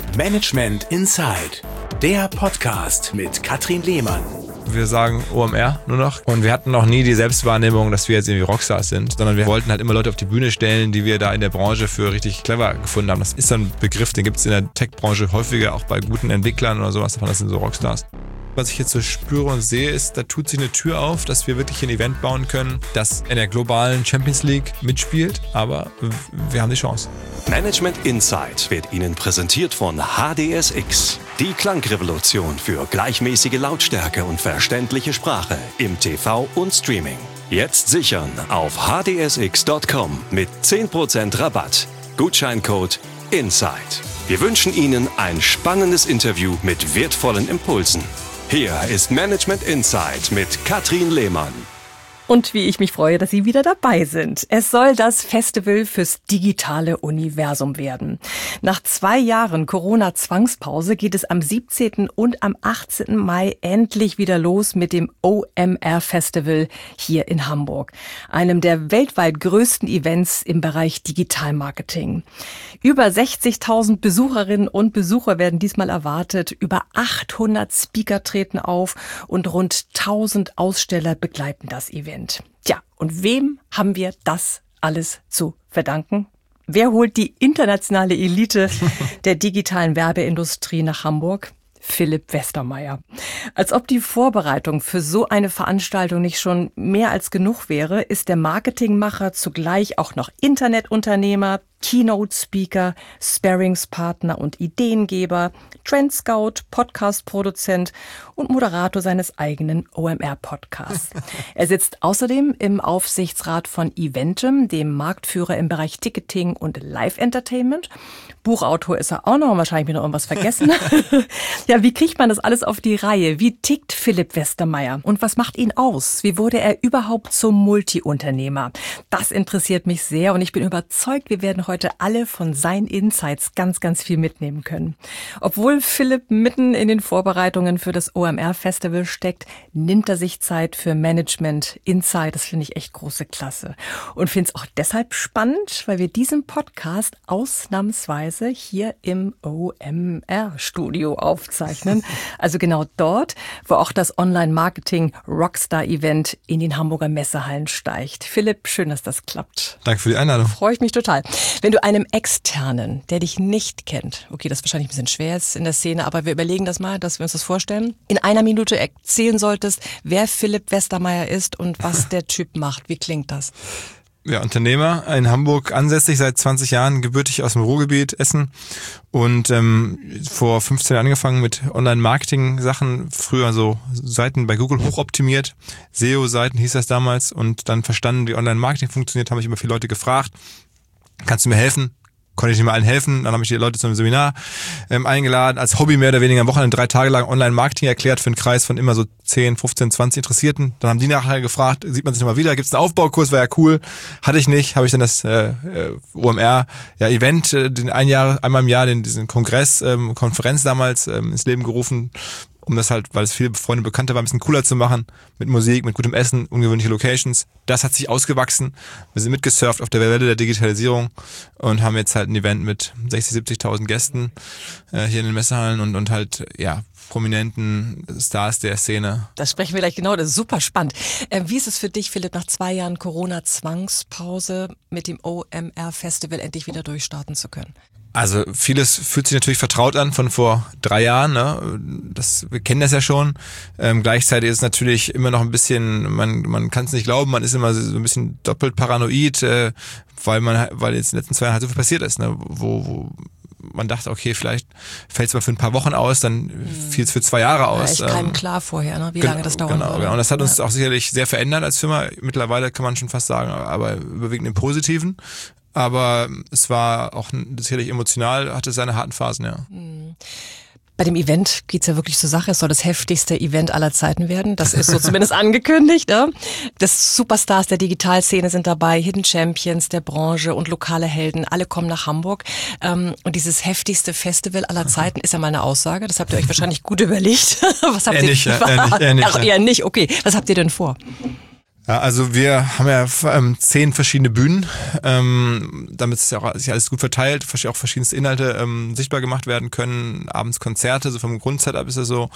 Management Inside, der Podcast mit Katrin Lehmann. Wir sagen OMR nur noch. Und wir hatten noch nie die Selbstwahrnehmung, dass wir jetzt irgendwie Rockstars sind, sondern wir wollten halt immer Leute auf die Bühne stellen, die wir da in der Branche für richtig clever gefunden haben. Das ist so ein Begriff, den gibt es in der Tech-Branche häufiger, auch bei guten Entwicklern oder sowas. Das sind so Rockstars. Was ich jetzt so spüre und sehe, ist, da tut sich eine Tür auf, dass wir wirklich ein Event bauen können, das in der globalen Champions League mitspielt, aber wir haben die Chance. Management Insight wird Ihnen präsentiert von HDSX. Die Klangrevolution für gleichmäßige Lautstärke und verständliche Sprache im TV und Streaming. Jetzt sichern auf hdsx.com mit 10% Rabatt. Gutscheincode INSIDE. Wir wünschen Ihnen ein spannendes Interview mit wertvollen Impulsen. Hier ist Management Insight mit Katrin Lehmann. Und wie ich mich freue, dass Sie wieder dabei sind. Es soll das Festival fürs digitale Universum werden. Nach 2 Jahren Corona-Zwangspause geht es am 17. und am 18. Mai endlich wieder los mit dem OMR-Festival hier in Hamburg. Einem der weltweit größten Events im Bereich Digitalmarketing. Über 60.000 Besucherinnen und Besucher werden diesmal erwartet. Über 800 Speaker treten auf und rund 1000 Aussteller begleiten das Event. Tja, und wem haben wir das alles zu verdanken? Wer holt die internationale Elite der digitalen Werbeindustrie nach Hamburg? Philipp Westermeier. Als ob die Vorbereitung für so eine Veranstaltung nicht schon mehr als genug wäre, ist der Marketingmacher zugleich auch noch Internetunternehmer, Keynote-Speaker, Sparringspartner und Ideengeber, Trendscout, Podcast-Produzent und Moderator seines eigenen OMR-Podcasts. Er sitzt außerdem im Aufsichtsrat von Eventim, dem Marktführer im Bereich Ticketing und Live-Entertainment. Buchautor ist er auch noch, wahrscheinlich mir noch irgendwas vergessen. Ja, wie kriegt man das alles auf die Reihe? Wie tickt Philipp Westermeier? Und was macht ihn aus? Wie wurde er überhaupt zum Multiunternehmer? Das interessiert mich sehr und ich bin überzeugt, wir werden heute alle von seinen Insights ganz, ganz viel mitnehmen können. Obwohl Philipp mitten in den Vorbereitungen für das OMR-Festival steckt, nimmt er sich Zeit für Management Insight. Das finde ich echt große Klasse. Und finde es auch deshalb spannend, weil wir diesen Podcast ausnahmsweise hier im OMR-Studio aufzeichnen. Also genau dort, wo auch das Online-Marketing-Rockstar-Event in den Hamburger Messehallen steigt. Philipp, schön, dass das klappt. Danke für die Einladung. Freue ich mich total. Wenn du einem Externen, der dich nicht kennt, okay, das ist wahrscheinlich ein bisschen schwer jetzt in der Szene, aber wir überlegen das mal, dass wir uns das vorstellen, in einer Minute erzählen solltest, wer Philipp Westermeier ist und was der Typ macht. Wie klingt das? Ja, Unternehmer, in Hamburg ansässig, seit 20 Jahren, gebürtig aus dem Ruhrgebiet, Essen und vor 15 Jahren angefangen mit Online-Marketing-Sachen, früher so Seiten bei Google hochoptimiert, SEO-Seiten hieß das damals und dann verstanden, wie Online-Marketing funktioniert, habe ich immer viele Leute gefragt, kannst du mir helfen? Konnte ich nicht mal allen helfen. Dann habe ich die Leute zu einem Seminar eingeladen, als Hobby mehr oder weniger am Wochenende 3 Tage lang Online-Marketing erklärt für einen Kreis von immer so 10, 15, 20 Interessierten. Dann haben die nachher gefragt, sieht man sich nochmal wieder, gibt es einen Aufbaukurs, war ja cool. Hatte ich nicht, habe ich dann das OMR-Event, einmal im Jahr, diesen Kongress, Konferenz damals ins Leben gerufen, um das halt, weil es viele Freunde Bekannte war, ein bisschen cooler zu machen, mit Musik, mit gutem Essen, ungewöhnliche Locations. Das hat sich ausgewachsen. Wir sind mitgesurft auf der Welle der Digitalisierung und haben jetzt halt ein Event mit 60.000, 70.000 Gästen hier in den Messehallen und halt, ja, prominenten Stars der Szene. Das sprechen wir gleich genau, das ist super spannend. Wie ist es für dich, Philipp, nach 2 Jahren Corona-Zwangspause mit dem OMR-Festival endlich wieder durchstarten zu können? Also vieles fühlt sich natürlich vertraut an von vor 3 Jahren. Ne? Wir kennen das ja schon. Gleichzeitig ist es natürlich immer noch ein bisschen, man kann es nicht glauben, man ist immer so ein bisschen doppelt paranoid, weil jetzt in den letzten 2 Jahren halt so viel passiert ist, ne? Wo man dachte, okay, vielleicht fällt es mal für ein paar Wochen aus, dann fiel es für 2 Jahre aus. Ja, echt keinem klar vorher, ne? Wie lange das dauern würde. Genau. Und das hat uns auch sicherlich sehr verändert als Firma. Mittlerweile kann man schon fast sagen, aber überwiegend im Positiven. Aber es war auch sicherlich emotional, hatte seine harten Phasen, ja. Bei dem Event geht's ja wirklich zur Sache. Es soll das heftigste Event aller Zeiten werden. Das ist so zumindest angekündigt. Ne? Das Superstars der Digitalszene sind dabei, Hidden Champions der Branche und lokale Helden. Alle kommen nach Hamburg. Und dieses heftigste Festival aller Zeiten ist ja mal eine Aussage. Das habt ihr euch wahrscheinlich gut überlegt. Was habt Eher nicht. Eher nicht, okay. Was habt ihr denn vor? Ja, also wir haben ja 10 verschiedene Bühnen, damit es ja auch sich alles gut verteilt, auch verschiedenste Inhalte sichtbar gemacht werden können. Abends Konzerte, so vom Grundsetup ist es so,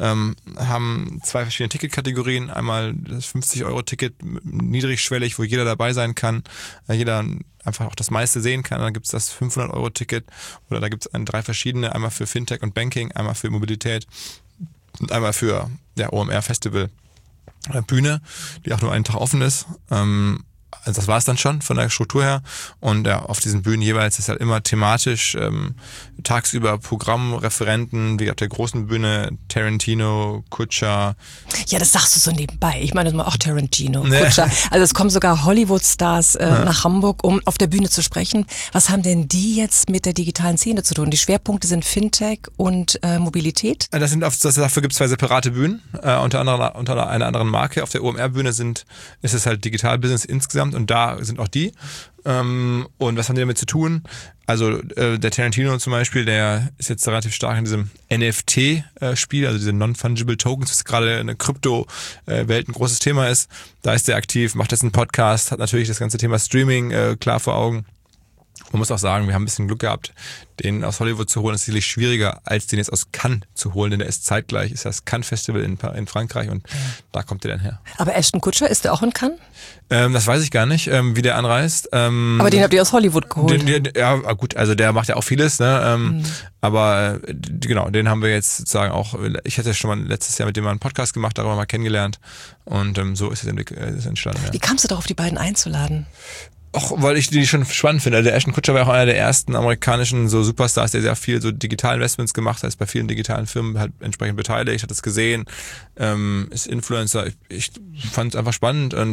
haben 2 verschiedene Ticketkategorien. Einmal das 50-Euro-Ticket, niedrigschwellig, wo jeder dabei sein kann, jeder einfach auch das meiste sehen kann. Dann gibt es das 500-Euro-Ticket oder da gibt es 3 verschiedene, einmal für Fintech und Banking, einmal für Mobilität und einmal für OMR Festival Bühne, die auch nur einen Tag offen ist. Also das war es dann schon von der Struktur her. Und auf diesen Bühnen jeweils ist halt immer thematisch tagsüber Programmreferenten, wie auf der großen Bühne Tarantino, Kutscher. Ja, das sagst du so nebenbei. Ich meine auch Tarantino, Kutscher. Also es kommen sogar Hollywood-Stars nach Hamburg, um auf der Bühne zu sprechen. Was haben denn die jetzt mit der digitalen Szene zu tun? Die Schwerpunkte sind Fintech und Mobilität? Dafür gibt es 2 separate Bühnen, unter einer anderen Marke. Auf der OMR-Bühne ist es halt Digital-Business insgesamt und da sind auch die. Und was haben die damit zu tun? Also der Tarantino zum Beispiel, der ist jetzt relativ stark in diesem NFT-Spiel, also diese Non-Fungible Tokens, was gerade in der Krypto-Welt ein großes Thema ist. Da ist der aktiv, macht jetzt einen Podcast, hat natürlich das ganze Thema Streaming klar vor Augen. Man muss auch sagen, wir haben ein bisschen Glück gehabt, den aus Hollywood zu holen. Das ist sicherlich schwieriger, als den jetzt aus Cannes zu holen, denn der ist zeitgleich, ist das Cannes Festival in Frankreich und da kommt der dann her. Aber Ashton Kutcher, ist der auch in Cannes? Das weiß ich gar nicht, wie der anreist. Aber den habt ihr aus Hollywood geholt? Ja, gut, also der macht ja auch vieles, ne? Aber genau, den haben wir jetzt sozusagen auch, ich hatte schon mal letztes Jahr mit dem mal einen Podcast gemacht, darüber mal kennengelernt und so ist es entstanden. Ja. Wie kamst du darauf, die beiden einzuladen? Auch weil ich die schon spannend finde. Der Ashton Kutcher war auch einer der ersten amerikanischen so Superstars, der sehr viel so Digitalinvestments gemacht hat, ist bei vielen digitalen Firmen halt entsprechend beteiligt, hat es gesehen, ist Influencer. Ich fand es einfach spannend und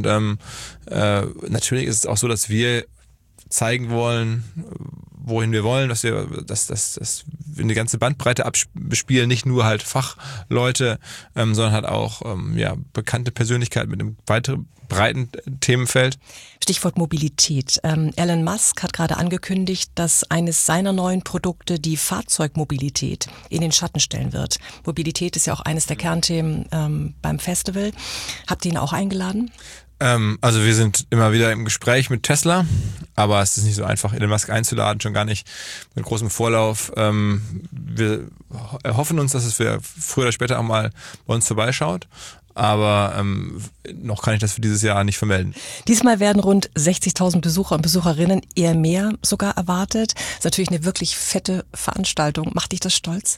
natürlich ist es auch so, dass wir zeigen wollen, wohin wir wollen, dass wir eine ganze Bandbreite bespielen, nicht nur halt Fachleute, sondern halt auch bekannte Persönlichkeiten mit einem weiteren breiten Themenfeld. Stichwort Mobilität. Elon Musk hat gerade angekündigt, dass eines seiner neuen Produkte die Fahrzeugmobilität in den Schatten stellen wird. Mobilität ist ja auch eines der Kernthemen beim Festival. Habt ihr ihn auch eingeladen? Also wir sind immer wieder im Gespräch mit Tesla, aber es ist nicht so einfach, Elon Musk einzuladen, schon gar nicht mit großem Vorlauf. Wir erhoffen uns, dass es früher oder später auch mal bei uns vorbeischaut. Aber noch kann ich das für dieses Jahr nicht vermelden. Diesmal werden rund 60.000 Besucher und Besucherinnen, eher mehr sogar erwartet. Das ist natürlich eine wirklich fette Veranstaltung. Macht dich das stolz?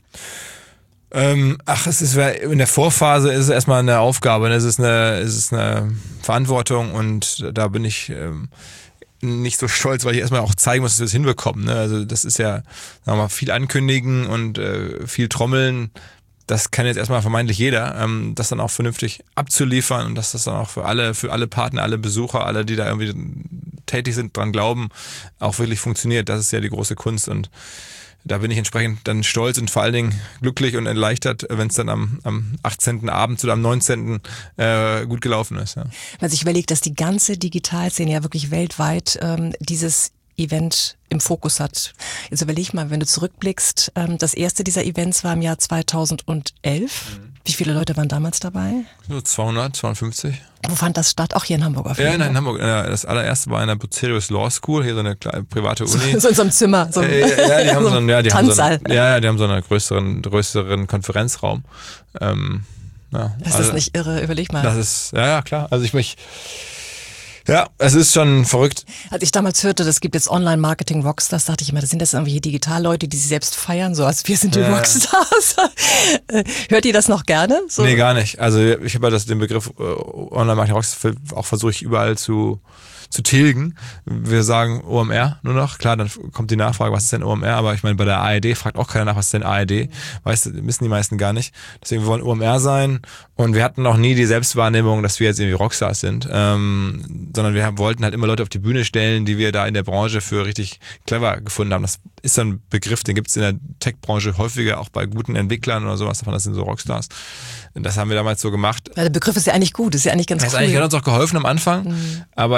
Es ist in der Vorphase ist es erstmal eine Aufgabe, es ist eine Verantwortung und da bin ich nicht so stolz, weil ich erstmal auch zeigen muss, dass wir es hinbekommen. Ne? Also das ist ja, sagen wir mal, viel ankündigen und viel trommeln. Das kann jetzt erstmal vermeintlich jeder, das dann auch vernünftig abzuliefern und dass das dann auch für alle Partner, alle Besucher, alle, die da irgendwie tätig sind, dran glauben, auch wirklich funktioniert. Das ist ja die große Kunst und da bin ich entsprechend dann stolz und vor allen Dingen glücklich und erleichtert, wenn es dann am 18. Abend oder am 19. Gut gelaufen ist. Ja. Wenn man sich überlegt, dass die ganze Digitalszene ja wirklich weltweit dieses Event im Fokus hat. Jetzt überleg mal, wenn du zurückblickst, das erste dieser Events war im Jahr 2011. Wie viele Leute waren damals dabei? So 200, 250. Wo fand das statt? Auch hier in Hamburg auf jeden Fall? Ja, in Hamburg. Das allererste war in der Bucerius Law School, hier so eine kleine private Uni. So in so einem Zimmer. So die haben so einen Tanzsaal. Die haben so einen größeren Konferenzraum. Ist das nicht irre? Überleg mal. Das ist, ja klar. Also ja, es ist schon verrückt. Als ich damals hörte, das gibt jetzt Online-Marketing-Rockstars, dachte ich immer, das sind irgendwelche Digitalleute, die sich selbst feiern, so als wir sind die Rockstars. Hört ihr das noch gerne? So? Nee, gar nicht. Also ich habe den Begriff Online-Marketing-Rockstars auch versuche ich überall zu tilgen. Wir sagen OMR nur noch. Klar, dann kommt die Nachfrage, was ist denn OMR? Aber ich meine, bei der ARD fragt auch keiner nach, was ist denn ARD? Wissen die meisten gar nicht. Deswegen, wir wollen OMR sein und wir hatten noch nie die Selbstwahrnehmung, dass wir jetzt irgendwie Rockstars sind, sondern wir wollten halt immer Leute auf die Bühne stellen, die wir da in der Branche für richtig clever gefunden haben. Das ist so ein Begriff, den gibt es in der Tech-Branche häufiger, auch bei guten Entwicklern oder sowas davon, das sind so Rockstars. Das haben wir damals so gemacht. Ja, der Begriff ist ja eigentlich gut, ist ja eigentlich ganz cool. Das hat uns auch geholfen am Anfang, aber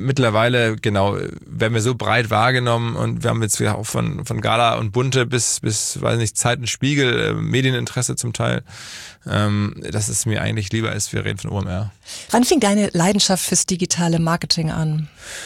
mittlerweile, genau, werden wir so breit wahrgenommen und wir haben jetzt auch von Gala und Bunte bis weiß nicht, Zeit und Spiegel, Medieninteresse zum Teil, dass es mir eigentlich lieber ist, wir reden von OMR. Wann fing deine Leidenschaft fürs digitale Marketing an?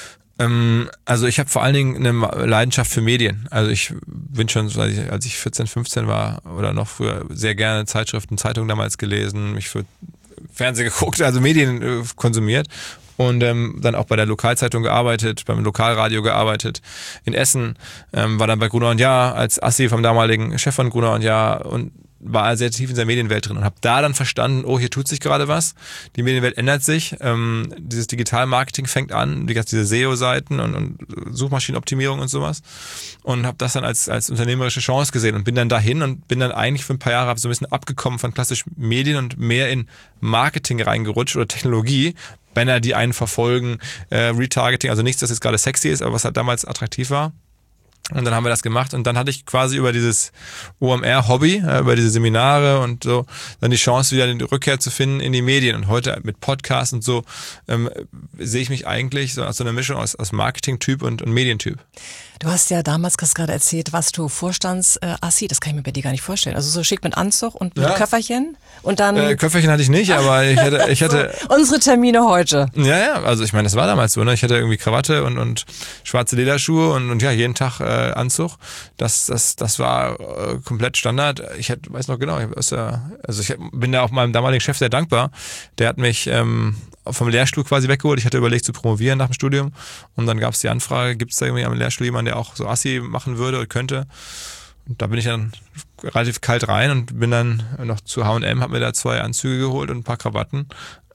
Also ich habe vor allen Dingen eine Leidenschaft für Medien. Also ich bin schon, als ich 14, 15 war oder noch früher, sehr gerne Zeitschriften, Zeitungen damals gelesen, mich für Fernsehen geguckt, also Medien konsumiert und dann auch bei der Lokalzeitung gearbeitet, beim Lokalradio gearbeitet in Essen, war dann bei Gruner + Jahr als Assi vom damaligen Chef von Gruner + Jahr und war sehr tief in der Medienwelt drin und habe da dann verstanden, hier tut sich gerade was, die Medienwelt ändert sich, dieses Digitalmarketing fängt an, diese SEO-Seiten und Suchmaschinenoptimierung und sowas und habe das dann als unternehmerische Chance gesehen und bin dann dahin und bin dann eigentlich für ein paar Jahre so ein bisschen abgekommen von klassisch Medien und mehr in Marketing reingerutscht oder Technologie, Banner, die einen verfolgen, Retargeting, also nichts, das jetzt gerade sexy ist, aber was halt damals attraktiv war. Und dann haben wir das gemacht und dann hatte ich quasi über dieses OMR-Hobby, über diese Seminare und so, dann die Chance wieder die Rückkehr zu finden in die Medien. Und heute mit Podcasts und so sehe ich mich eigentlich so als so eine Mischung aus Marketing-Typ und Medientyp. Du hast ja damals gerade erzählt, warst du Vorstands-Assi, das kann ich mir bei dir gar nicht vorstellen. Also so schick mit Anzug und mit Köfferchen und dann... Köfferchen hatte ich nicht, aber ich hatte so, unsere Termine heute. Ja, also ich meine, das war damals so, ne? Ich hatte irgendwie Krawatte und schwarze Lederschuhe und ja, jeden Tag Anzug. Das war komplett Standard. Ich weiß noch genau, ich bin da auch meinem damaligen Chef sehr dankbar. Der hat mich vom Lehrstuhl quasi weggeholt. Ich hatte überlegt zu promovieren nach dem Studium und dann gab es die Anfrage, gibt es da irgendwie am Lehrstuhl jemanden, der auch so Assi machen würde oder könnte? Und da bin ich dann relativ kalt rein und bin dann noch zu H&M, habe mir da 2 Anzüge geholt und ein paar Krawatten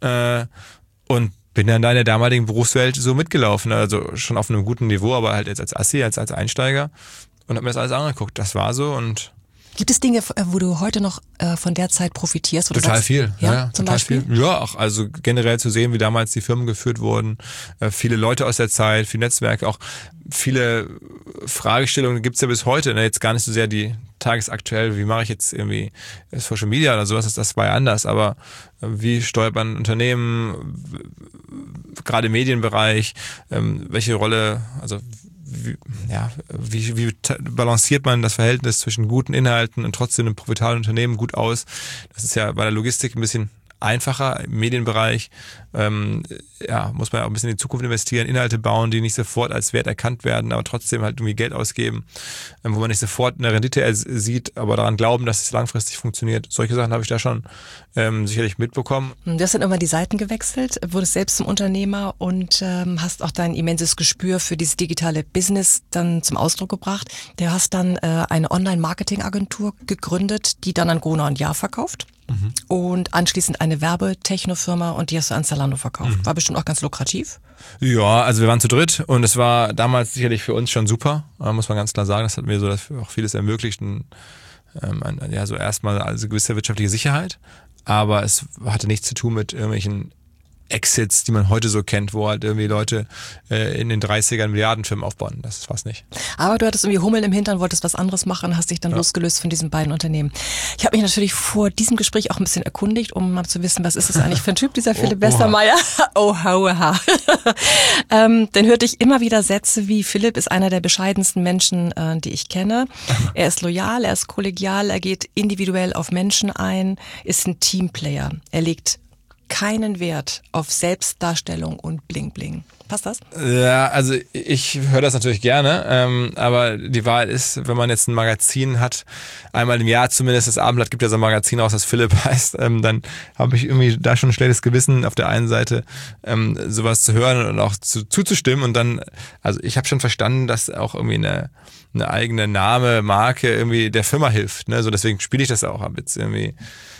und bin dann da in der damaligen Berufswelt so mitgelaufen, also schon auf einem guten Niveau, aber halt jetzt als Assi, als Einsteiger und habe mir das alles angeguckt. Das war so und gibt es Dinge, wo du heute noch von der Zeit profitierst? Wo total du sagst, viel. Ja, zum total Beispiel? Viel. Ja, auch also generell zu sehen, wie damals die Firmen geführt wurden, viele Leute aus der Zeit, viele Netzwerke, auch viele Fragestellungen gibt's ja bis heute. Ne? Jetzt gar nicht so sehr die tagesaktuell, wie mache ich jetzt irgendwie Social Media oder sowas, das war ja anders, aber wie steuert man Unternehmen, gerade im Medienbereich, welche Rolle, also wie balanciert man das Verhältnis zwischen guten Inhalten und trotzdem einem profitablen Unternehmen gut aus? Das ist ja bei der Logistik ein bisschen einfacher. Im Medienbereich muss man ja auch ein bisschen in die Zukunft investieren, Inhalte bauen, die nicht sofort als Wert erkannt werden, aber trotzdem halt irgendwie Geld ausgeben, wo man nicht sofort eine Rendite sieht, aber daran glauben, dass es langfristig funktioniert. Solche Sachen habe ich da schon sicherlich mitbekommen. Du hast dann immer die Seiten gewechselt, wurdest selbst zum Unternehmer und hast auch dein immenses Gespür für dieses digitale Business dann zum Ausdruck gebracht. Du hast dann eine Online-Marketing-Agentur gegründet, die dann an Gruner + Jahr verkauft. Und anschließend eine Werbetechnofirma und die hast du an Zalando verkauft. War bestimmt auch ganz lukrativ. Ja, also wir waren zu dritt und es war damals sicherlich für uns schon super, muss man ganz klar sagen. Das hat mir so auch vieles ermöglicht. So erstmal also gewisse wirtschaftliche Sicherheit, aber es hatte nichts zu tun mit irgendwelchen Exits, die man heute so kennt, wo halt irgendwie Leute in den 30ern Milliardenfirmen aufbauen. Das war's nicht. Aber du hattest irgendwie Hummeln im Hintern, wolltest was anderes machen, hast dich dann losgelöst von diesen beiden Unternehmen. Ich habe mich natürlich vor diesem Gespräch auch ein bisschen erkundigt, um mal zu wissen, was ist das eigentlich für ein Typ, dieser Philipp Westermeier? Oha. Dann hörte ich immer wieder Sätze wie, Philipp ist einer der bescheidensten Menschen, die ich kenne. Er ist loyal, er ist kollegial, er geht individuell auf Menschen ein, ist ein Teamplayer. Er legt keinen Wert auf Selbstdarstellung und Bling Bling. Passt das? Ja, also ich höre das natürlich gerne, aber die Wahrheit ist, wenn man jetzt ein Magazin hat, einmal im Jahr zumindest, das Abendblatt gibt ja so ein Magazin aus, das Philipp heißt, dann habe ich irgendwie da schon ein schlechtes Gewissen auf der einen Seite, sowas zu hören und auch zuzustimmen und dann, also ich habe schon verstanden, dass auch irgendwie eine eigene Name, Marke irgendwie der Firma hilft, ne? So deswegen spiele ich das auch ab jetzt irgendwie,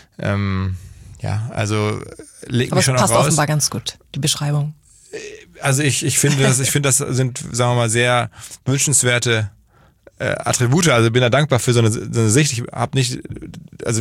also leg mich schon auch raus. Aber es passt offenbar ganz gut, die Beschreibung. Also ich finde, das sind, sagen wir mal, sehr wünschenswerte Attribute. Also bin da dankbar für so eine Sicht. Ich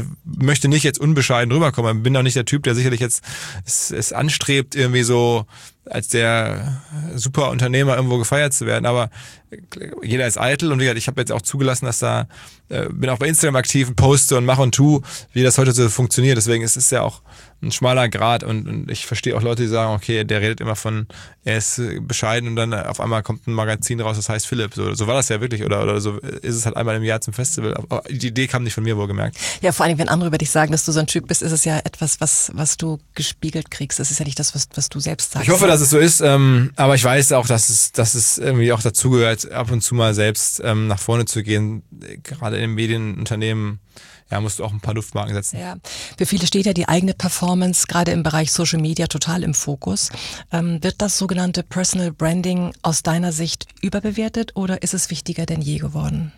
möchte nicht jetzt unbescheiden rüberkommen. Bin auch nicht der Typ, der sicherlich jetzt es anstrebt, irgendwie so als der super Unternehmer irgendwo gefeiert zu werden, aber jeder ist eitel und ich habe jetzt auch zugelassen, dass bin auch bei Instagram aktiv und poste und mache und tu, wie das heute so funktioniert. Deswegen ist es ja auch ein schmaler Grat und ich verstehe auch Leute, die sagen, okay, der redet immer von, er ist bescheiden und dann auf einmal kommt ein Magazin raus, das heißt Philipp. So war das ja wirklich oder so ist es halt einmal im Jahr zum Festival. Aber die Idee kam nicht von mir, wohlgemerkt. Ja, vor allem, wenn andere über dich sagen, dass du so ein Typ bist, ist es ja etwas, was du gespiegelt kriegst. Das ist ja nicht das, was du selbst sagst. Ich hoffe, dass es so ist, aber ich weiß auch, dass es irgendwie auch dazugehört, ab und zu mal selbst nach vorne zu gehen. Gerade in Medienunternehmen, ja, musst du auch ein paar Duftmarken setzen. Ja, für viele steht ja die eigene Performance gerade im Bereich Social Media total im Fokus. Wird das sogenannte Personal Branding aus deiner Sicht überbewertet oder ist es wichtiger denn je geworden?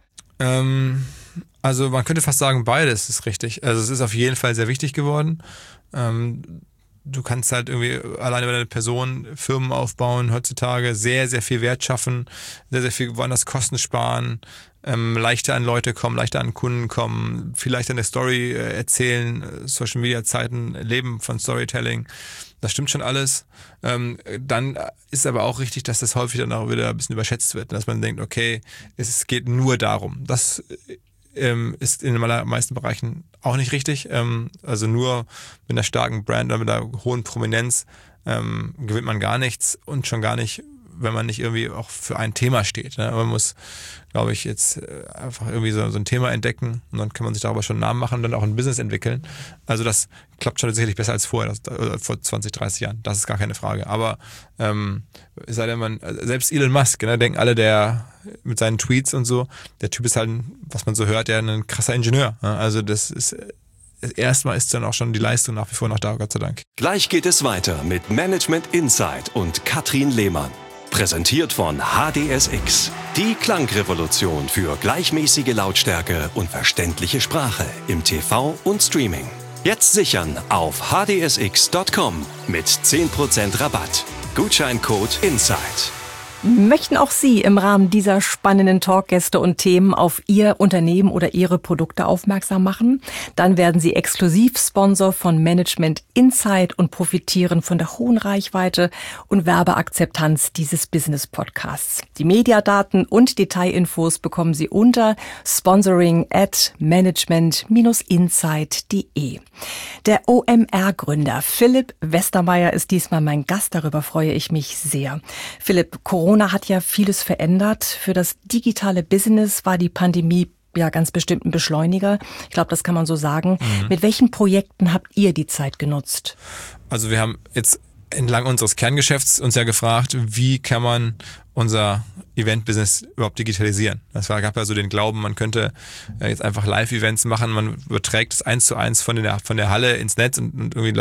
Also man könnte fast sagen, beides ist richtig. Also es ist auf jeden Fall sehr wichtig geworden. Du kannst halt irgendwie alleine bei deiner Person Firmen aufbauen, heutzutage sehr, sehr viel Wert schaffen, sehr, sehr viel woanders Kosten sparen, leichter an Leute kommen, leichter an Kunden kommen, viel leichter eine Story erzählen, Social Media Zeiten leben von Storytelling. Das stimmt schon alles. Dann ist aber auch richtig, dass das häufig dann auch wieder ein bisschen überschätzt wird, dass man denkt, okay, es geht nur darum. Das ist in den allermeisten Bereichen auch nicht richtig. Also nur mit einer starken Brand oder mit einer hohen Prominenz gewinnt man gar nichts und schon gar nicht, wenn man nicht irgendwie auch für ein Thema steht. Ne? Man muss, glaube ich, jetzt einfach irgendwie so ein Thema entdecken und dann kann man sich darüber schon einen Namen machen und dann auch ein Business entwickeln. Also das klappt schon sicherlich besser als vorher, vor 20, 30 Jahren. Das ist gar keine Frage. Aber sei denn selbst Elon Musk, ne, denken alle, der mit seinen Tweets und so, der Typ ist halt, was man so hört, ja ein krasser Ingenieur. Ne? Also das ist erstmal ist dann auch schon die Leistung nach wie vor noch da, Gott sei Dank. Gleich geht es weiter mit Management Insight und Katrin Lehmann. Präsentiert von HDSX. Die Klangrevolution für gleichmäßige Lautstärke und verständliche Sprache im TV und Streaming. Jetzt sichern auf hdsx.com mit 10% Rabatt. Gutscheincode INSIDE. Möchten auch Sie im Rahmen dieser spannenden Talkgäste und Themen auf Ihr Unternehmen oder Ihre Produkte aufmerksam machen? Dann werden Sie Exklusivsponsor von Management Insight und profitieren von der hohen Reichweite und Werbeakzeptanz dieses Business-Podcasts. Die Mediadaten und Detailinfos bekommen Sie unter sponsoring@management-insight.de. Der OMR-Gründer Philipp Westermeier ist diesmal mein Gast. Darüber freue ich mich sehr. Philipp, Corona hat ja vieles verändert. Für das digitale Business war die Pandemie ja ganz bestimmt ein Beschleuniger. Ich glaube, das kann man so sagen. Mit welchen Projekten habt ihr die Zeit genutzt? Also wir haben jetzt entlang unseres Kerngeschäfts uns ja gefragt, wie kann man unser Event-Business überhaupt digitalisieren. Gab ja so den Glauben, man könnte jetzt einfach Live-Events machen, man überträgt es 1:1 von der Halle ins Netz und irgendwie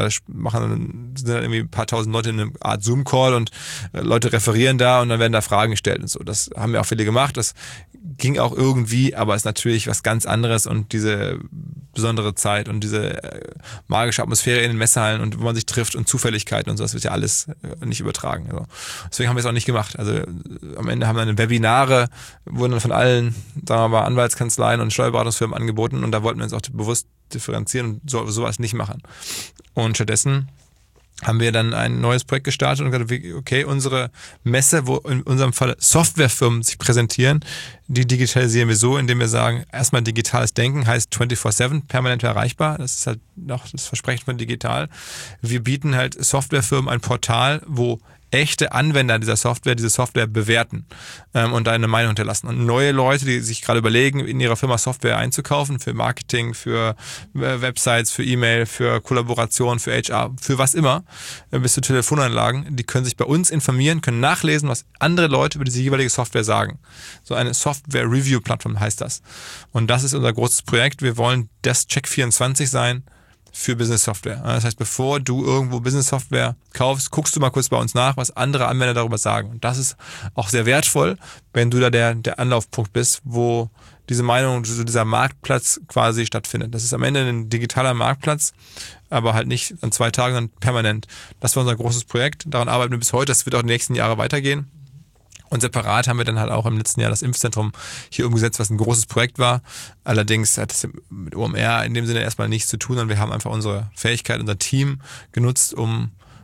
sind dann irgendwie ein paar tausend Leute in einer Art Zoom-Call und Leute referieren da und dann werden da Fragen gestellt und so. Das haben ja auch viele gemacht, das ging auch irgendwie, aber ist natürlich was ganz anderes und diese besondere Zeit und diese magische Atmosphäre in den Messehallen und wo man sich trifft und Zufälligkeiten und so, das wird ja alles nicht übertragen. Also deswegen haben wir es auch nicht gemacht. Also am Ende haben dann Webinare, wurden dann von allen, sagen wir mal, Anwaltskanzleien und Steuerberatungsfirmen angeboten und da wollten wir uns auch bewusst differenzieren und sowas nicht machen. Und stattdessen haben wir dann ein neues Projekt gestartet und gesagt, okay, unsere Messe, wo in unserem Fall Softwarefirmen sich präsentieren, die digitalisieren wir so, indem wir sagen, erstmal digitales Denken heißt 24/7, permanent erreichbar. Das ist halt noch das Versprechen von digital. Wir bieten halt Softwarefirmen ein Portal, wo echte Anwender dieser Software diese Software bewerten und da eine Meinung hinterlassen. Und neue Leute, die sich gerade überlegen, in ihrer Firma Software einzukaufen, für Marketing, für Websites, für E-Mail, für Kollaboration, für HR, für was immer, bis zu Telefonanlagen, die können sich bei uns informieren, können nachlesen, was andere Leute über diese jeweilige Software sagen. So eine Software-Review-Plattform heißt das. Und das ist unser großes Projekt. Wir wollen das Check24 sein für Business-Software. Das heißt, bevor du irgendwo Business-Software kaufst, guckst du mal kurz bei uns nach, was andere Anwender darüber sagen. Und das ist auch sehr wertvoll, wenn du da der Anlaufpunkt bist, wo diese Meinung, dieser Marktplatz quasi stattfindet. Das ist am Ende ein digitaler Marktplatz, aber halt nicht an 2 Tagen, sondern permanent. Das war unser großes Projekt. Daran arbeiten wir bis heute. Das wird auch die nächsten Jahre weitergehen. Und separat haben wir dann halt auch im letzten Jahr das Impfzentrum hier umgesetzt, was ein großes Projekt war. Allerdings hat es mit OMR in dem Sinne erstmal nichts zu tun, sondern wir haben einfach unsere Fähigkeit, unser Team genutzt, um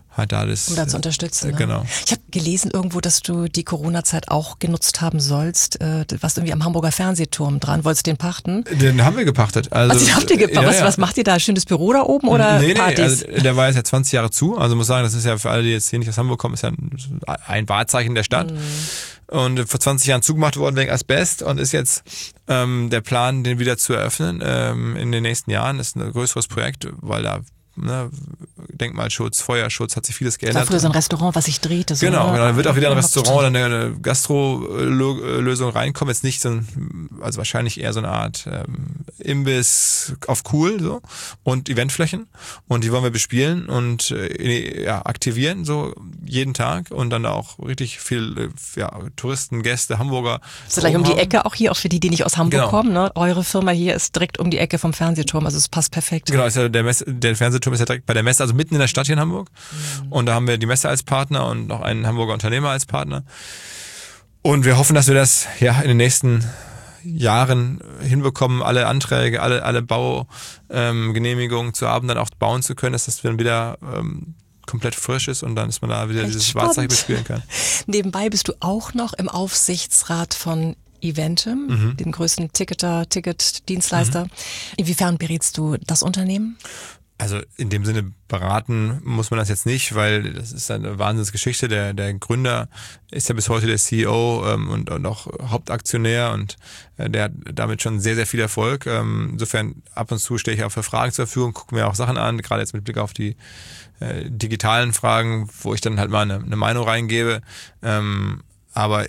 halt da alles. Um da zu unterstützen. Genau. Ich habe gelesen irgendwo, dass du die Corona-Zeit auch genutzt haben sollst. Du warst irgendwie am Hamburger Fernsehturm dran. Wolltest du den pachten? Den haben wir gepachtet. Also, den habt ihr gepachtet? Was macht ihr da? Schönes Büro da oben oder Partys? Also, der war jetzt ja 20 Jahre zu. Also muss sagen, das ist ja für alle, die jetzt hier nicht aus Hamburg kommen, ist ja ein Wahrzeichen der Stadt. Und vor 20 Jahren zugemacht worden wegen Asbest und ist jetzt der Plan, den wieder zu eröffnen in den nächsten Jahren. Das ist ein größeres Projekt, weil da Denkmalschutz, Feuerschutz, hat sich vieles geändert. Das war früher so ein Restaurant, was sich drehte. So, genau, ne? Dann wird auch wieder ein Restaurant oder eine Gastro-Lösung reinkommen. Jetzt nicht also wahrscheinlich eher so eine Art Imbiss auf cool so und Eventflächen. Und die wollen wir bespielen und aktivieren so jeden Tag und dann auch richtig viel Touristen, Gäste, Hamburger. Das ist gleich um die Ecke auch hier, auch für die nicht aus Hamburg kommen. Ne? Eure Firma hier ist direkt um die Ecke vom Fernsehturm, also es passt perfekt. Genau, ist ja der Fernsehturm ist ja direkt bei der Messe, also mitten in der Stadt hier in Hamburg. Und da haben wir die Messe als Partner und noch einen Hamburger Unternehmer als Partner. Und wir hoffen, dass wir das in den nächsten Jahren hinbekommen, alle Anträge, alle Baugenehmigungen zu haben, dann auch bauen zu können, dass das dann wieder komplett frisch ist und dann ist man da wieder dieses Wahrzeichen bespielen kann. Nebenbei bist du auch noch im Aufsichtsrat von Eventim, dem größten Ticketdienstleister. Inwiefern berätst du das Unternehmen? Also in dem Sinne beraten muss man das jetzt nicht, weil das ist eine Wahnsinnsgeschichte. Der Gründer ist ja bis heute der CEO und auch Hauptaktionär und der hat damit schon sehr, sehr viel Erfolg. Insofern ab und zu stehe ich auch für Fragen zur Verfügung, gucke mir auch Sachen an, gerade jetzt mit Blick auf die digitalen Fragen, wo ich dann halt mal eine Meinung reingebe. Aber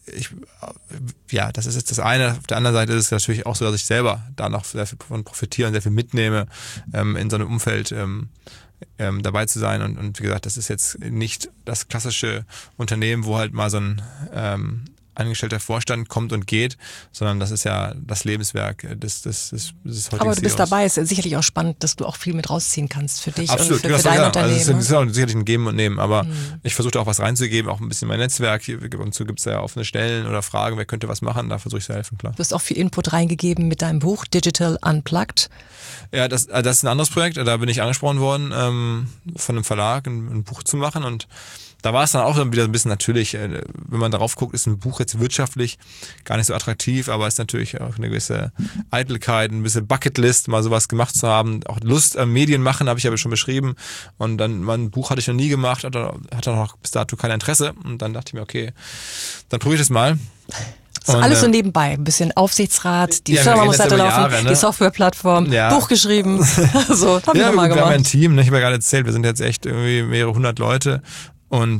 das ist jetzt das eine. Auf der anderen Seite ist es natürlich auch so, dass ich selber da noch sehr viel von profitiere und sehr viel mitnehme, in so einem Umfeld dabei zu sein. Und wie gesagt, das ist jetzt nicht das klassische Unternehmen, wo halt mal so ein angestellter Vorstand kommt und geht, sondern das ist ja das Lebenswerk des heutigen Aber du bist CEOs. dabei, ist ja sicherlich auch spannend, dass du auch viel mit rausziehen kannst für dich. Absolut, und für dein Unternehmen. Also es ist auch sicherlich ein Geben und Nehmen, aber ich versuche da auch was reinzugeben, auch ein bisschen mein Netzwerk. Hier ab und zu gibt es ja offene Stellen oder Fragen, wer könnte was machen, da versuche ich zu helfen, klar. Du hast auch viel Input reingegeben mit deinem Buch Digital Unplugged. Ja, das ist ein anderes Projekt, da bin ich angesprochen worden, von einem Verlag ein Buch zu machen und da war es dann auch wieder ein bisschen natürlich, wenn man darauf guckt, ist ein Buch jetzt wirtschaftlich gar nicht so attraktiv, aber ist natürlich auch eine gewisse Eitelkeit, ein bisschen Bucketlist, mal sowas gemacht zu haben. Auch Lust am Medien machen, habe ich aber schon beschrieben. Und dann, mein Buch hatte ich noch nie gemacht, hatte noch bis dato kein Interesse. Und dann dachte ich mir, okay, dann probiere ich das mal. Das ist alles so nebenbei, ein bisschen Aufsichtsrat, die Firma muss weiterlaufen, Jahre, ne? Die Softwareplattform, Buch geschrieben, so, haben wir mal gemacht. Wir haben ein Team, ne? Ich habe ja gerade erzählt, wir sind jetzt echt irgendwie mehrere hundert Leute und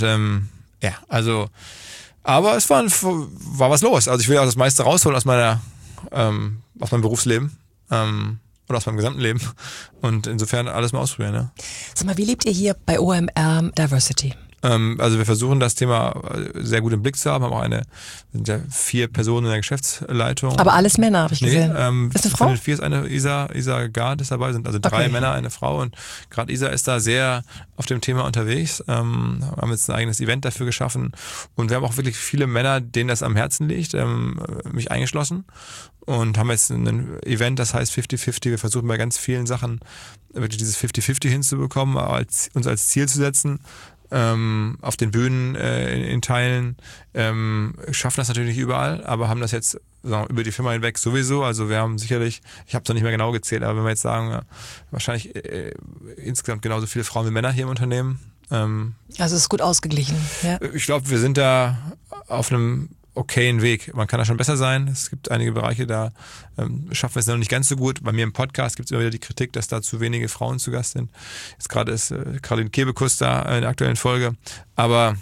aber es war was los. Also ich will auch das meiste rausholen aus meinem Berufsleben oder aus meinem gesamten Leben und insofern alles mal ausprobieren. Ja. Sag mal, wie lebt ihr hier bei OMR Diversity? Also wir versuchen das Thema sehr gut im Blick zu haben, sind ja 4 Personen in der Geschäftsleitung. Aber alles Männer, habe ich gesehen. Ist eine Frau? Von den 4 ist eine Isa Gard ist dabei, sind also 3 Männer, eine Frau und gerade Isa ist da sehr auf dem Thema unterwegs. Haben jetzt ein eigenes Event dafür geschaffen und wir haben auch wirklich viele Männer, denen das am Herzen liegt, mich eingeschlossen und haben jetzt ein Event, das heißt 50-50. Wir versuchen bei ganz vielen Sachen wirklich dieses 50-50 hinzubekommen, uns als Ziel zu setzen. Auf den Bühnen in Teilen, schaffen das natürlich nicht überall, aber haben das jetzt über die Firma hinweg sowieso, also wir haben sicherlich, ich habe es noch nicht mehr genau gezählt, aber wenn wir jetzt sagen, wahrscheinlich insgesamt genauso viele Frauen wie Männer hier im Unternehmen. Also es ist gut ausgeglichen. Ja. Ich glaube, wir sind da auf einem okayen Weg. Man kann da schon besser sein. Es gibt einige Bereiche, da schaffen wir es noch nicht ganz so gut. Bei mir im Podcast gibt es immer wieder die Kritik, dass da zu wenige Frauen zu Gast sind. Jetzt gerade ist Caroline Kebekus da in der aktuellen Folge. Aber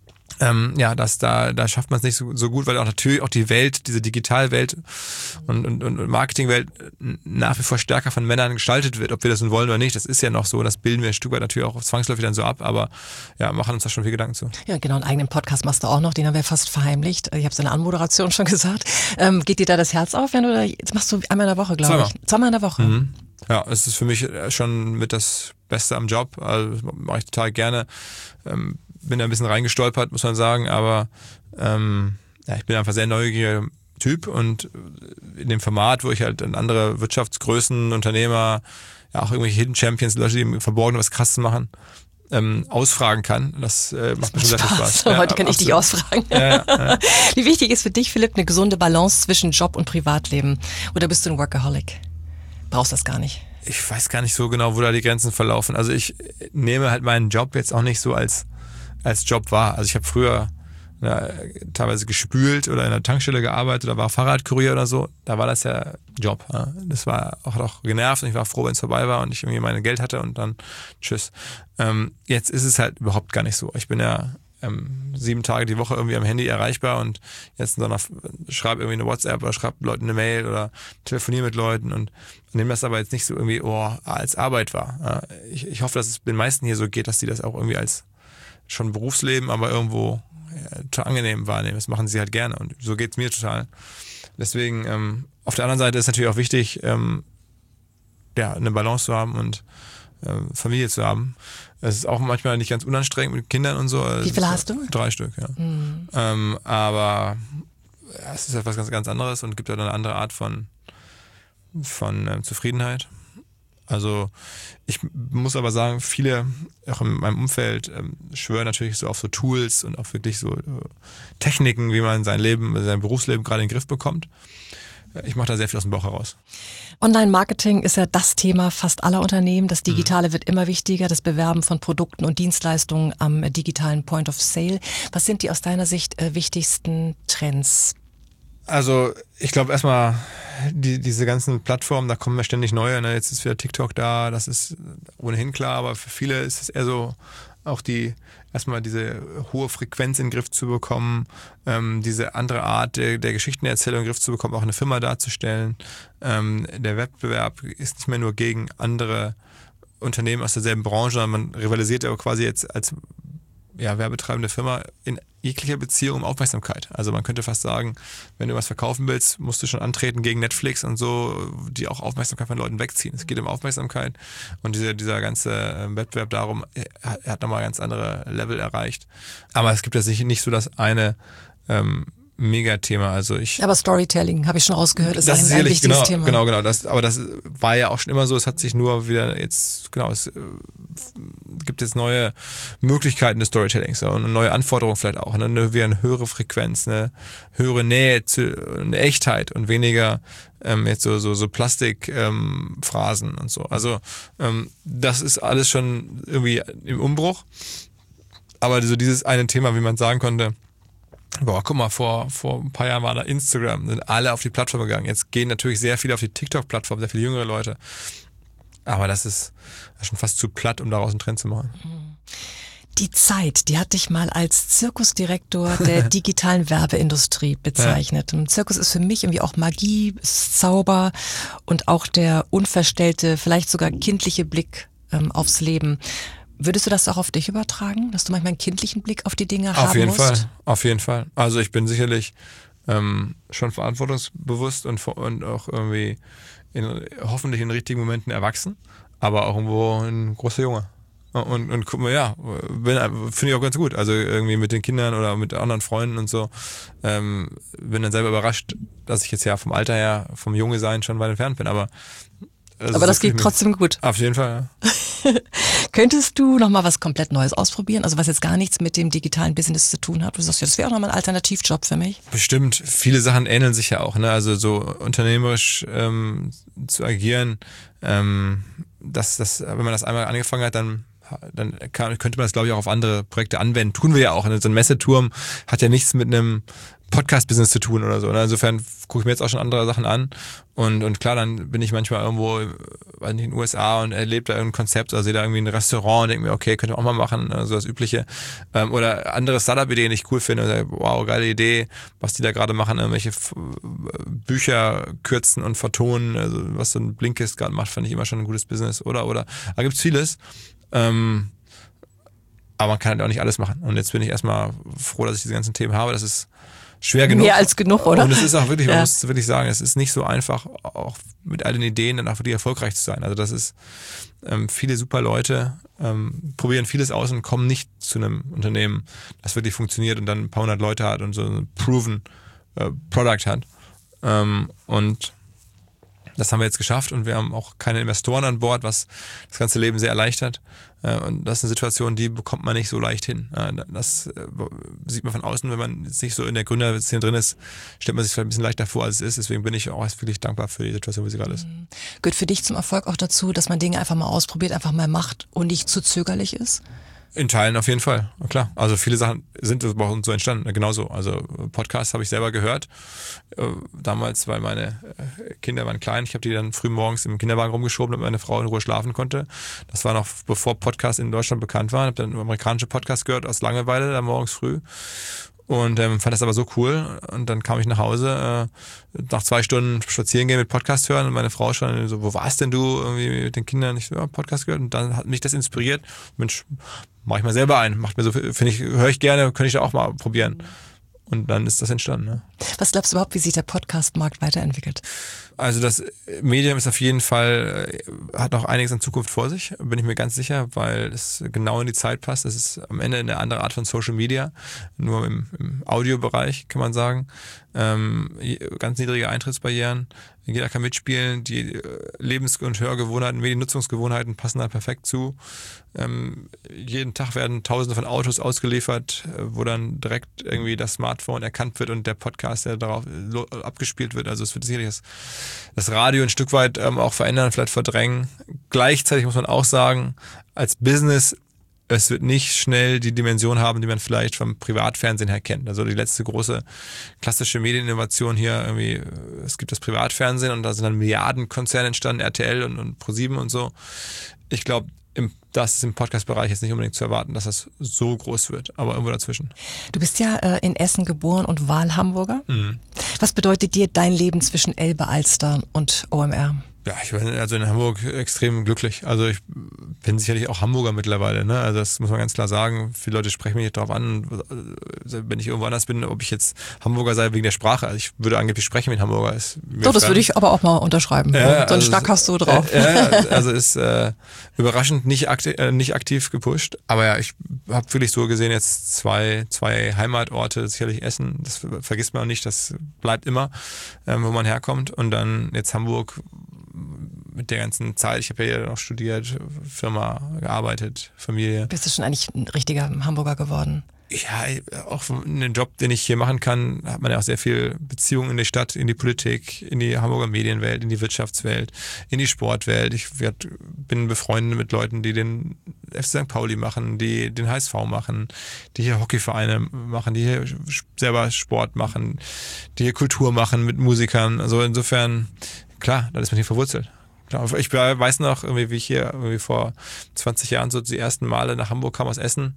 da schafft man es nicht so gut, weil auch natürlich auch die Welt, diese Digitalwelt und Marketingwelt nach wie vor stärker von Männern gestaltet wird, ob wir das nun wollen oder nicht. Das ist ja noch so, das bilden wir ein Stück weit natürlich auch zwangsläufig dann so ab, aber machen uns da schon viel Gedanken zu. Ja, genau, einen eigenen Podcast machst du auch noch, den haben wir fast verheimlicht. Ich habe es in der Anmoderation schon gesagt. Geht dir da das Herz auf, jetzt machst du einmal in der Woche, glaube ich. Zweimal in der Woche. Mhm. Ja, es ist für mich schon mit das Beste am Job, also das mache ich total gerne. Bin da ein bisschen reingestolpert, muss man sagen, aber ich bin einfach sehr neugieriger Typ und in dem Format, wo ich halt dann andere Wirtschaftsgrößen, Unternehmer, auch irgendwelche Hidden Champions, Leute, die im Verborgenen was Krasses machen, ausfragen kann. Das macht mir schon sehr viel Spaß. Heute kann ich dich ausfragen. Ja. Wie wichtig ist für dich, Philipp, eine gesunde Balance zwischen Job und Privatleben? Oder bist du ein Workaholic? Brauchst das gar nicht? Ich weiß gar nicht so genau, wo da die Grenzen verlaufen. Also ich nehme halt meinen Job jetzt auch nicht so als Job wahr. Also ich habe früher teilweise gespült oder in einer Tankstelle gearbeitet oder war Fahrradkurier oder so. Da war das ja Job. Ja. Das war auch genervt und ich war froh, wenn es vorbei war und ich irgendwie mein Geld hatte und dann tschüss. Jetzt ist es halt überhaupt gar nicht so. Ich bin ja 7 Tage die Woche irgendwie am Handy erreichbar und jetzt schreibe irgendwie eine WhatsApp oder schreibe Leuten eine Mail oder telefoniere mit Leuten und nehme das aber jetzt nicht so irgendwie als Arbeit wahr. Ja. Ich hoffe, dass es den meisten hier so geht, dass die das auch irgendwie als schon Berufsleben, aber irgendwo total angenehm wahrnehmen. Das machen sie halt gerne und so geht's mir total. Deswegen, auf der anderen Seite ist natürlich auch wichtig, eine Balance zu haben und Familie zu haben. Es ist auch manchmal nicht ganz unanstrengend mit Kindern und so. Wie viele hast du? 3 Stück, ja. Mhm. Aber es ist etwas ganz, ganz anderes und gibt ja eine andere Art von Zufriedenheit. Also ich muss aber sagen, viele, auch in meinem Umfeld, schwören natürlich so auf so Tools und auch wirklich so Techniken, wie man sein Berufsleben gerade in den Griff bekommt. Ich mache da sehr viel aus dem Bauch heraus. Online-Marketing ist ja das Thema fast aller Unternehmen. Das Digitale wird immer wichtiger, das Bewerben von Produkten und Dienstleistungen am digitalen Point of Sale. Was sind die aus deiner Sicht wichtigsten Trends? Also ich glaube erstmal, diese ganzen Plattformen, da kommen ja ständig neue. Ne? Jetzt ist wieder TikTok da, das ist ohnehin klar, aber für viele ist es eher so, auch erstmal diese hohe Frequenz in den Griff zu bekommen, diese andere Art der Geschichtenerzählung in den Griff zu bekommen, auch eine Firma darzustellen. Der Wettbewerb ist nicht mehr nur gegen andere Unternehmen aus derselben Branche, sondern man rivalisiert ja quasi jetzt als werbetreibende Firma in jeglicher Beziehung um Aufmerksamkeit. Also man könnte fast sagen, wenn du was verkaufen willst, musst du schon antreten gegen Netflix und so, die auch Aufmerksamkeit von Leuten wegziehen. Es geht um Aufmerksamkeit und dieser ganze Wettbewerb darum, hat nochmal ganz andere Level erreicht. Aber es gibt ja sicher nicht so das eine Megathema. Aber Storytelling, habe ich schon rausgehört, ist ein wichtiges Thema. Genau. Aber das war ja auch schon immer so. Es hat sich nur wieder es gibt jetzt neue Möglichkeiten des Storytellings und neue Anforderungen vielleicht auch. Wieder eine höhere Frequenz, eine höhere Nähe eine Echtheit und weniger jetzt so Plastikphrasen und so. Also das ist alles schon irgendwie im Umbruch. Aber so dieses eine Thema, wie man sagen konnte, guck mal, vor ein paar Jahren war da Instagram, sind alle auf die Plattform gegangen. Jetzt gehen natürlich sehr viele auf die TikTok-Plattform, sehr viele jüngere Leute. Aber das ist schon fast zu platt, um daraus einen Trend zu machen. Die Zeit, die hat dich mal als Zirkusdirektor der digitalen Werbeindustrie bezeichnet. Ja. Zirkus ist für mich irgendwie auch Magie, ist Zauber und auch der unverstellte, vielleicht sogar kindliche Blick aufs Leben. Würdest du das auch auf dich übertragen, dass du manchmal einen kindlichen Blick auf die Dinge haben musst? Auf jeden Fall. Also ich bin sicherlich schon verantwortungsbewusst und auch irgendwie hoffentlich in richtigen Momenten erwachsen, aber auch irgendwo ein großer Junge. Und guck mal, finde ich auch ganz gut. Also irgendwie mit den Kindern oder mit anderen Freunden und so. Bin dann selber überrascht, dass ich jetzt ja vom Alter her, vom Junge sein schon weit entfernt bin, aber das geht trotzdem gut. Auf jeden Fall, ja. Könntest du noch mal was komplett Neues ausprobieren? Also was jetzt gar nichts mit dem digitalen Business zu tun hat? Du sagst, das wäre auch noch mal ein Alternativjob für mich. Bestimmt. Viele Sachen ähneln sich ja auch. Ne? Also so unternehmerisch zu agieren, wenn man das einmal angefangen hat, dann könnte man das, glaube ich, auch auf andere Projekte anwenden. Tun wir ja auch. So ein Messeturm hat ja nichts mit einem Podcast-Business zu tun oder so. Insofern gucke ich mir jetzt auch schon andere Sachen an. Und klar, dann bin ich manchmal irgendwo in den USA und erlebe da irgendein Konzept oder sehe da irgendwie ein Restaurant und denke mir, okay, könnte man auch mal machen, so das Übliche. Oder andere Startup-Ideen, die ich cool finde und sage, wow, geile Idee, was die da gerade machen, irgendwelche Bücher kürzen und vertonen, also was so ein Blinkist gerade macht, fand ich immer schon ein gutes Business. Oder da gibt's vieles. Aber man kann halt auch nicht alles machen. Und jetzt bin ich erstmal froh, dass ich diese ganzen Themen habe. Das ist schwer genug. Mehr als genug, oder? Und es ist auch wirklich, man muss wirklich sagen, es ist nicht so einfach, auch mit all den Ideen dann auch wirklich erfolgreich zu sein. Also das ist, viele super Leute probieren vieles aus und kommen nicht zu einem Unternehmen, das wirklich funktioniert und dann ein paar hundert Leute hat und so ein proven Product hat. Und Das haben wir jetzt geschafft und wir haben auch keine Investoren an Bord, was das ganze Leben sehr erleichtert. Und das ist eine Situation, die bekommt man nicht so leicht hin. Das sieht man von außen, wenn man jetzt nicht so in der Gründerszene drin ist, stellt man sich vielleicht ein bisschen leichter vor, als es ist. Deswegen bin ich auch wirklich dankbar für die Situation, wie sie gerade ist. Gehört für dich zum Erfolg auch dazu, dass man Dinge einfach mal ausprobiert, einfach mal macht und nicht zu zögerlich ist? In Teilen auf jeden Fall, klar. Also viele Sachen sind bei uns so entstanden, genauso. Also Podcasts habe ich selber gehört, damals, weil meine Kinder waren klein. Ich habe die dann früh morgens im Kinderwagen rumgeschoben, damit meine Frau in Ruhe schlafen konnte. Das war noch bevor Podcasts in Deutschland bekannt waren. Ich habe dann amerikanische Podcasts gehört aus Langeweile, da morgens früh. Und fand das aber so cool. Und dann kam ich nach Hause, nach 2 Stunden spazieren gehen mit Podcast hören und meine Frau schon so, wo warst denn du irgendwie mit den Kindern? Ich so, ja, Podcast gehört. Und dann hat mich das inspiriert. Mensch, mach ich mal selber ein. Macht mir so, höre ich gerne, könnte ich da auch mal probieren. Und dann ist das entstanden. Ne? Was glaubst du überhaupt, wie sich der Podcast-Markt weiterentwickelt? Also das Medium ist auf jeden Fall, hat noch einiges an Zukunft vor sich, bin ich mir ganz sicher, weil es genau in die Zeit passt. Es ist am Ende eine andere Art von Social Media, nur im Audiobereich kann man sagen. Ganz niedrige Eintrittsbarrieren, jeder kann mitspielen, die Lebens- und Hörgewohnheiten, Mediennutzungsgewohnheiten passen da perfekt zu. Jeden Tag werden Tausende von Autos ausgeliefert, wo dann direkt irgendwie das Smartphone erkannt wird und der Podcast, der darauf abgespielt wird. Also es wird sicherlich das Radio ein Stück weit auch verändern, vielleicht verdrängen. Gleichzeitig muss man auch sagen, als Business, es wird nicht schnell die Dimension haben, die man vielleicht vom Privatfernsehen her kennt. Also die letzte große klassische Medieninnovation hier irgendwie, es gibt das Privatfernsehen und da sind dann Milliardenkonzerne entstanden, RTL und ProSieben und so. Ich glaube, das ist im Podcast-Bereich jetzt nicht unbedingt zu erwarten, dass das so groß wird, aber irgendwo dazwischen. Du bist ja in Essen geboren und Wahlhamburger. Was bedeutet dir dein Leben zwischen Elbe, Alster und OMR? Ja, ich bin also in Hamburg extrem glücklich. Also ich bin sicherlich auch Hamburger mittlerweile, ne? Also das muss man ganz klar sagen. Viele Leute sprechen mich nicht darauf an, wenn ich irgendwo anders bin, ob ich jetzt Hamburger sei wegen der Sprache. Also ich würde angeblich sprechen mit Hamburger. Ist so, das würde ich aber auch mal unterschreiben. Ja, so einen Schnack hast du drauf. Also ist überraschend nicht aktiv gepusht. Aber ja, ich habe wirklich so gesehen jetzt zwei Heimatorte, sicherlich Essen. Das vergisst man auch nicht, das bleibt immer, wo man herkommt. Und dann jetzt Hamburg mit der ganzen Zeit. Ich habe ja noch studiert, Firma gearbeitet, Familie. Bist du schon eigentlich ein richtiger Hamburger geworden? Ja, auch in den Job, den ich hier machen kann, hat man ja auch sehr viel Beziehungen in die Stadt, in die Politik, in die Hamburger Medienwelt, in die Wirtschaftswelt, in die Sportwelt. Ich bin befreundet mit Leuten, die den FC St. Pauli machen, die den HSV machen, die hier Hockeyvereine machen, die hier selber Sport machen, die hier Kultur machen mit Musikern. Also insofern, klar, da ist man hier verwurzelt. Ich weiß noch, irgendwie, wie ich hier irgendwie vor 20 Jahren so die ersten Male nach Hamburg kam aus Essen.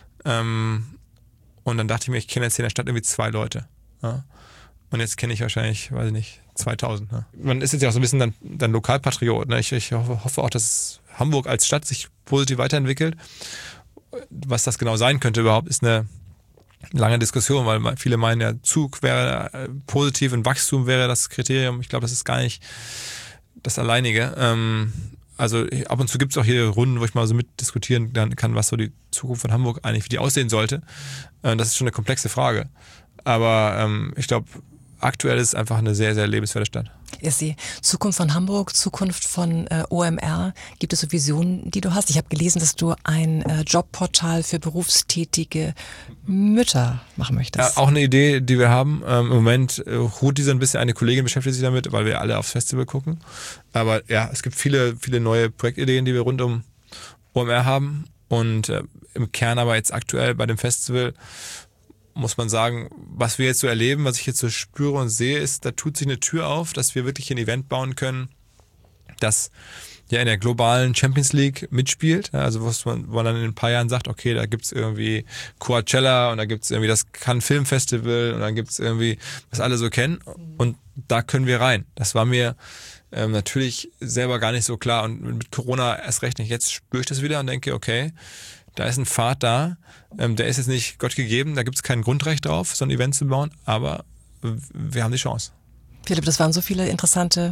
Und dann dachte ich mir, ich kenne jetzt hier in der Stadt irgendwie 2 Leute. Ja? Und jetzt kenne ich wahrscheinlich, weiß ich nicht, 2000. Ne? Man ist jetzt ja auch so ein bisschen dann Lokalpatriot. Ne? Ich hoffe auch, dass Hamburg als Stadt sich positiv weiterentwickelt. Was das genau sein könnte überhaupt, ist eine lange Diskussion, weil viele meinen, der Zug wäre positiv und Wachstum wäre das Kriterium. Ich glaube, das ist gar nicht das Alleinige. Also ab und zu gibt es auch hier Runden, wo ich mal so mitdiskutieren kann, was so die Zukunft von Hamburg eigentlich, wie die aussehen sollte. Das ist schon eine komplexe Frage. Aber ich glaube, aktuell ist es einfach eine sehr, sehr lebenswerte Stadt. Ist die Zukunft von Hamburg, Zukunft von OMR, gibt es so Visionen, die du hast? Ich habe gelesen, dass du ein Jobportal für berufstätige Mütter machen möchtest. Ja, auch eine Idee, die wir haben. Im Moment ruht diese ein bisschen, eine Kollegin beschäftigt sich damit, weil wir alle aufs Festival gucken. Aber ja, es gibt viele, viele neue Projektideen, die wir rund um OMR haben. Und im Kern aber jetzt aktuell bei dem Festival muss man sagen, was wir jetzt so erleben, was ich jetzt so spüre und sehe, ist, da tut sich eine Tür auf, dass wir wirklich ein Event bauen können, das ja in der globalen Champions League mitspielt. Also wo man dann in ein paar Jahren sagt, okay, da gibt's irgendwie Coachella und da gibt's irgendwie das Cannes Film Festival und dann gibt's irgendwie, was alle so kennen. Und da können wir rein. Das war mir natürlich selber gar nicht so klar und mit Corona erst recht nicht. Jetzt spüre ich das wieder und denke, okay, da ist ein Pfad da, der ist jetzt nicht Gott gegeben, da gibt es kein Grundrecht drauf, so ein Event zu bauen, aber wir haben die Chance. Philipp, das waren so viele interessante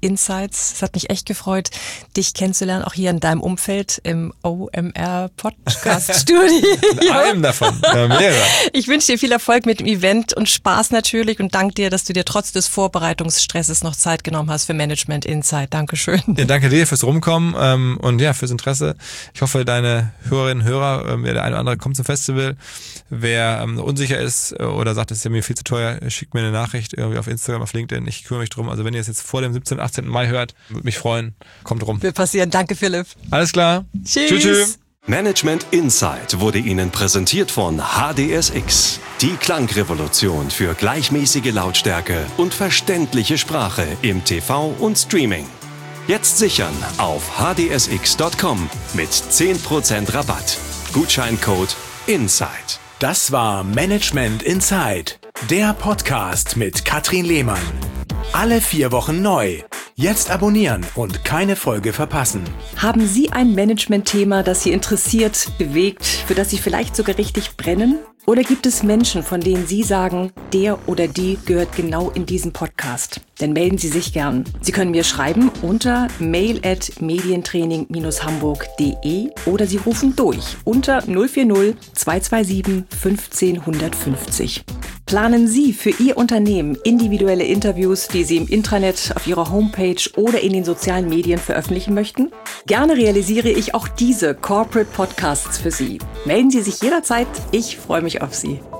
Insights. Es hat mich echt gefreut, dich kennenzulernen, auch hier in deinem Umfeld im OMR-Podcast-Studio. In einem davon, ja, mehrere. Ich wünsche dir viel Erfolg mit dem Event und Spaß natürlich und danke dir, dass du dir trotz des Vorbereitungsstresses noch Zeit genommen hast für Management Insight. Dankeschön. Ja, danke dir fürs Rumkommen und ja, fürs Interesse. Ich hoffe, deine Hörerinnen und Hörer, der eine oder andere kommt zum Festival. Wer unsicher ist oder sagt, es ist ja mir viel zu teuer, schickt mir eine Nachricht irgendwie auf Instagram, auf LinkedIn. Ich kümmere mich drum. Also wenn ihr es jetzt vor dem 17. 18. Mai hört, würde mich freuen. Kommt rum. Wird passieren. Danke, Philipp. Alles klar. Tschüss. Tschüss. Management Insight wurde Ihnen präsentiert von HDSX. Die Klangrevolution für gleichmäßige Lautstärke und verständliche Sprache im TV und Streaming. Jetzt sichern auf hdsx.com mit 10% Rabatt. Gutscheincode INSIDE. Das war Management Inside, der Podcast mit Katrin Lehmann. Alle 4 Wochen neu. Jetzt abonnieren und keine Folge verpassen. Haben Sie ein Management-Thema, das Sie interessiert, bewegt, für das Sie vielleicht sogar richtig brennen? Oder gibt es Menschen, von denen Sie sagen, der oder die gehört genau in diesen Podcast? Dann melden Sie sich gern. Sie können mir schreiben unter mail@medientraining-hamburg.de oder Sie rufen durch unter 040 227 15 150. Planen Sie für Ihr Unternehmen individuelle Interviews, die Sie im Intranet, auf Ihrer Homepage oder in den sozialen Medien veröffentlichen möchten? Gerne realisiere ich auch diese Corporate Podcasts für Sie. Melden Sie sich jederzeit. Ich freue mich auf Sie.